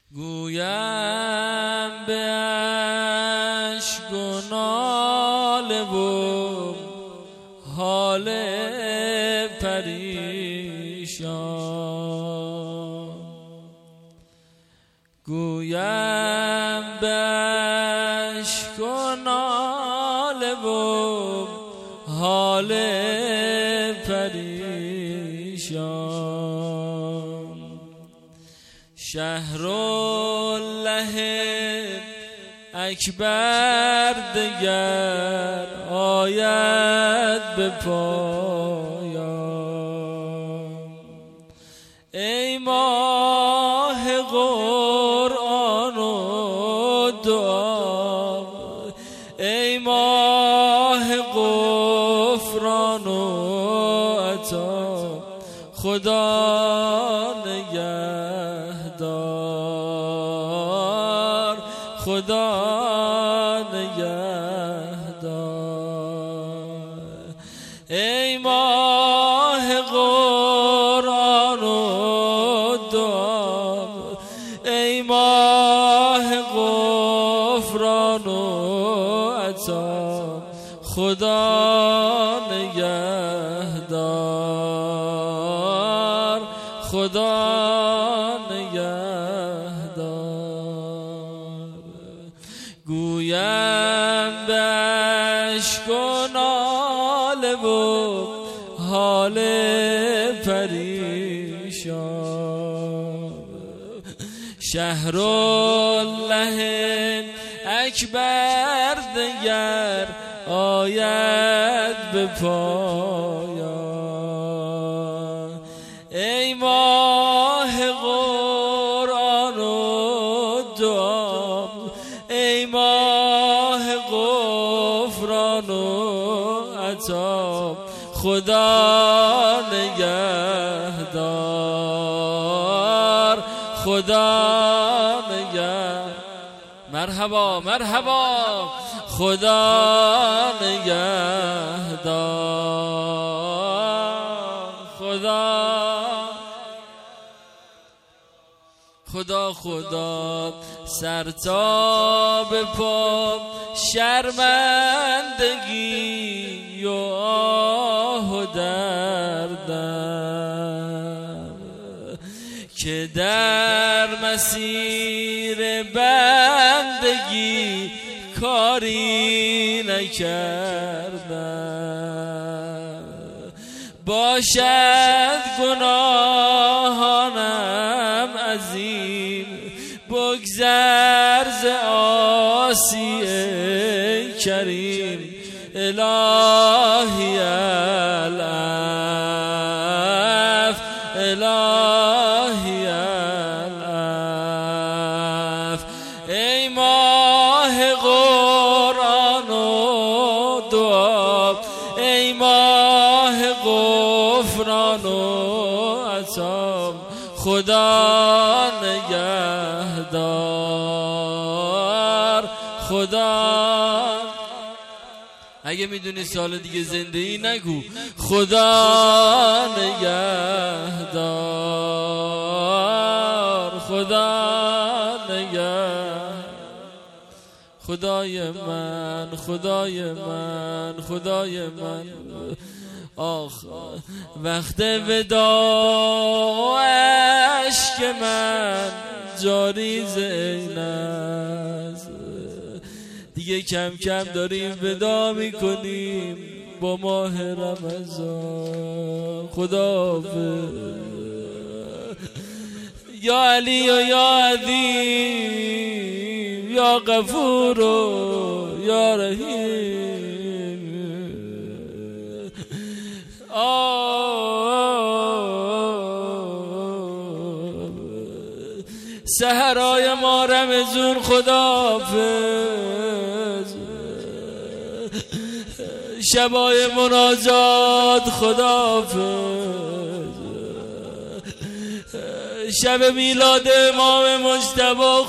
گویم به اشک و ناله و حال پریشان، گویم به اشک و ناله و حال پریشان. شهرالله اکبر دگر آید به پایان. ای ماه قرآن و دعا، ای ماه غفران و عطا، خدا نگهدار، خدا نگهدار. ای ماه قرآن و دعا، ای ماه غفران و عطا، خدا نگهدار، خدا نگهدار. گویم به اشک و ناله و حال پریشان. شهرالله اکبر دگر آید به پایان. ای ماه قرآن و دعا، ای ماه غفران و عطا، خدا نگهدار، خدا نگهدار. مرحبا مرحبا، خدا نگهدار، خدا خدا. سر تا به پا شرمندگی و آه و دردم، که در مسیر بندگی کاری نکردم. باشد گناهانم عظیم، بگذر ز عاصی کریم. الهی العفو، الهی العفو. ای ماه قرآن و دعا، ای ماه غفران و عطا، خدا نگهدار، خدا. اگه میدونی سال دیگه زنده ای نگو، خدا نگهدار، خدا نگهدار. خدای من، خدای من، خدای من. آخ وقت وداع اشک من جاری ز عین است. دیگه کم کم داریم ودا میکنیم با ماه رمضان. خداحافظ یا علی و یا عظیم، یا غفور و یا رحیم. سحرای ما رمضون خداحافظ، شبای مناجات خداحافظ، شب میلاد امام مجتبی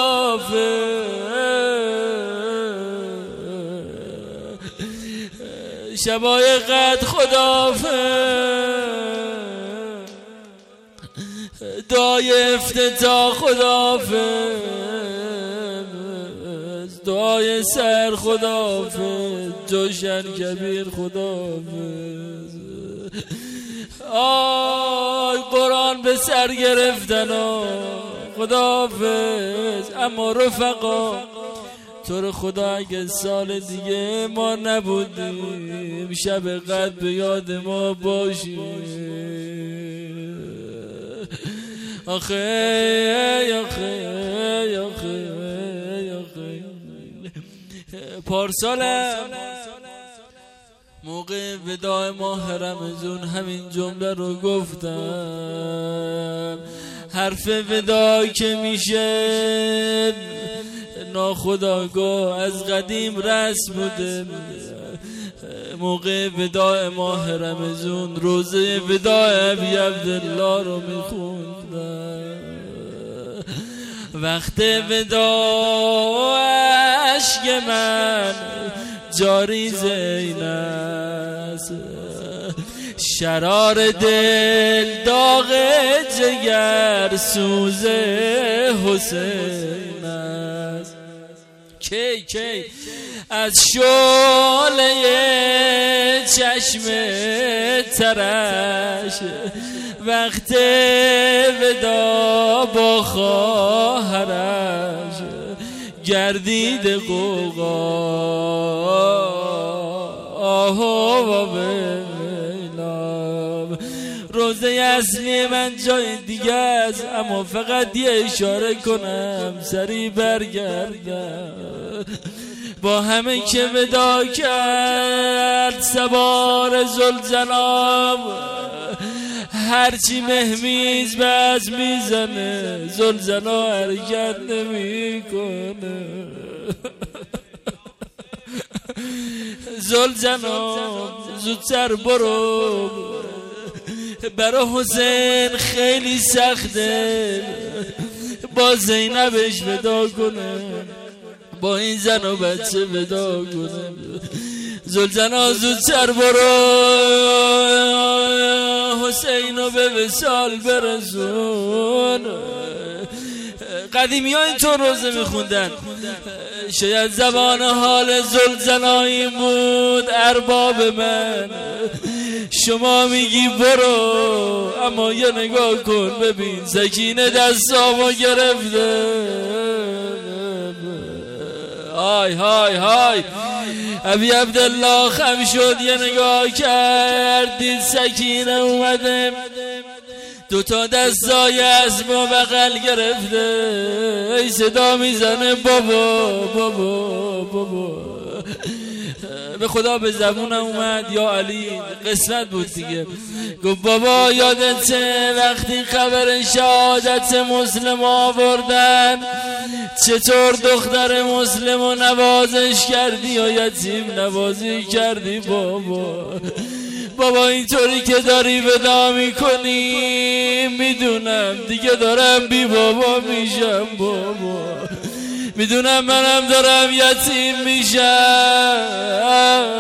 خداحافظ، شبای قدر خداحافظ، دعای افتتاح خداحافظ، دعای سر خداحافظ، جوشن کبیر خداحافظ. آی قرآن به سر گرفتن خداحافظ. اما رفقا تو رو خدا اگه سال دیگه ما نبودیم شب قدر به یاد ما باشی. آخه پارسالم موقع وداع ماه رمضان همین جمله رو گفتم. حرف وداع که میشه ناخودآگاه از قدیم رسم بوده. موقع وداع ماه رمضان روزه وداع ابی عبدالله رو میخوندم. وقت وداع اشک من جاری زین است، شرار دل داغ جگر سوز حسین است. کی از شعله چشم ترش وقت ودا با خواهرش گردید قوقا و ویلام. روزه اصلی من جای دیگه است، اما فقط یه اشاره کنم سری برگردم. با همه که ودا کرد سوار زلزلام، هرچی مهمیز بز میزنه زلزلا حرکت نمی کنه. زلزلا زودتر برو، برا حسین خیلی سخته با زینبش ودا کنه، با این زن و بچه ودا کنه. زلزلا زودتر برو حسینو به وصال برسون. قدیمی ها اینطور روزه میخوندن. شاید زبان حال زلزلا این بود ارباب من. شما میگی برو، اما یه نگاه کن ببین سکینه دستامو گرفته. های های های ابی عبدالله خم شد، یه نگاه کرد دید سکینه اومده، دوتا دستای اسب و بغل گرفته. ای صدا میزنه بابا بابا بابا. به خدا به زبونم اومد یا علی، قسمت بود دیگه. گفت بابا یادته وقتی خبر شهادت مسلم آوردن چطور دختر مسلم رو نوازش کردی یا یتیم نوازی کردی بابا اینطوری که داری ودا میکنی میدونم دیگه دارم بی بابا میشم بابا، میدونم منم دارم یتیم میشم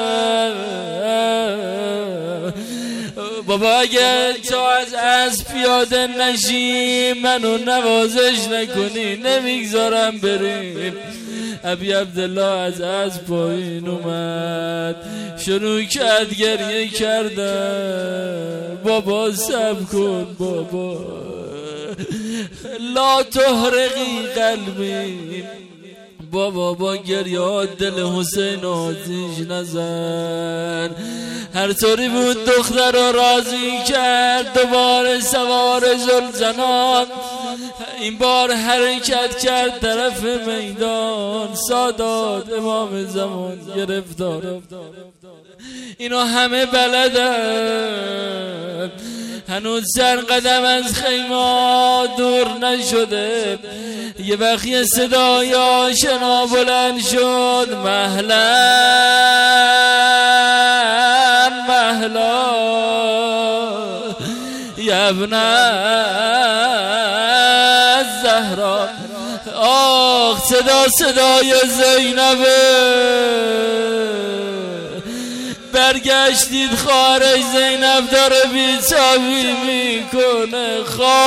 بابا. اگر تو از پیاده نشی منو نوازش نکنی نمیگذارم بریم. ابی عبدالله از پایین اومد شروع کرد گریه کردن. بابا صبر کن بابا، لا تحرقی قلبی. بابا با گریه دل حسین آتیش نزن. هر طوری بود دختر رو راضی کرد، دوباره سوار زلزنان این بار حرکت کرد طرف میدان. سادات امام زمان گرفتار، اینا همه بلدن. هنوز سر قدم از خیمه دور نشده، یه وقت یه صدای آشنا بلند شد. مهلا مهلا یا ابن الزهرا. آخ صدای زینبه برگشتید خواهرش زینب داره بیچابی میکنه.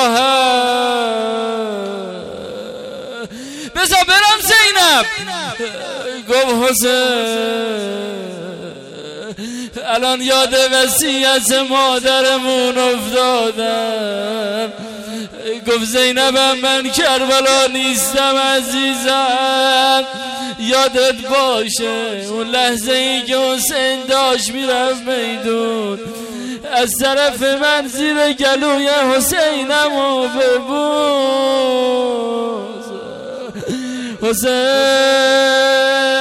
خواهر بذار برم زینب. گفت حسین الان یاد وصیت مادرمون افتادم. گفت زینبم من کربلا نیستم عزیزم، یادت باشه اون لحظه ای که حسین داشت میرفت میدون از طرف من زیر گلوی حسینمو ببوس. حسین